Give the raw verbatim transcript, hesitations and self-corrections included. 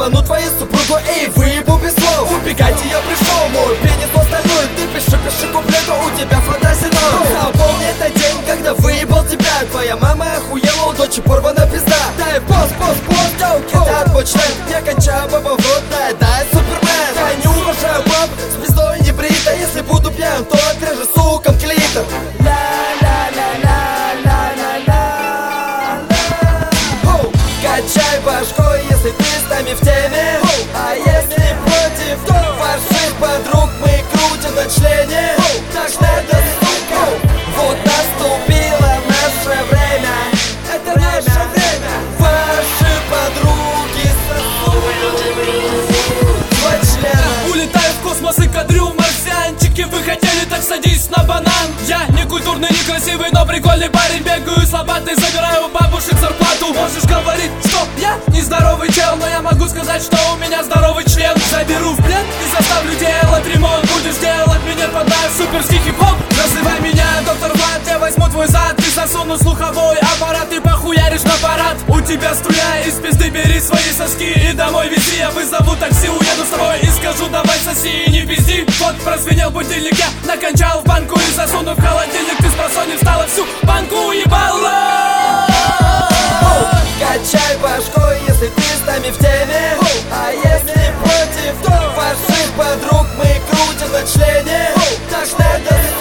ебану твою супругу, эй, выебу без слов. Убегайте, я пришел, мой пенис остальной. Ты пиши, пиши куплету, у тебя фантазия ноль. Запомни этот день, когда выебал тебя. Твоя мама охуела, у дочи порвана пизда. Дай пост, пост, пост, йоу, кидает мой член. Я кончаю баба в рот, дай, дай, супермен. Я не уважаю баб, с пиздой не брита. Если буду пьян, то отрежу сукам клитор. Качай башкой, если ты с нами в теме. А если против, то ваших подруг мы крутим на члене. Так надо, сука. Вот наступило наше время. Это наше время. Ваши подруги сосут два члена. Улетаю в космос и кадрю марсианчики. Вы хотели, так садись на банан. Я не культурный, не красивый, но прикольный парень. Бегаю с лопатой, забираю у бабушек зарплату. Можешь говорить, что я нездоровый чел, но я могу сказать, что у меня здоровый член. Заберу в плен и заставлю делать ремонт. Будешь делать меня под наш суперский хип-хоп. Называй меня доктор Влад, я возьму твой зад. Ты засуну слуховой аппарат и похуяришь на парад. У тебя струя из пизды, бери свои соски и домой вези. Я вызову такси, уеду с тобой и скажу давай соси и не пизди. Вот прозвенел будильник, я накончал в банку и засуну в холодильник. Ты с просонья встала, всю банку уебала. Качай башкой, если ты с нами в теме. А если против, то ваших подруг мы крутим на члене. Так надо.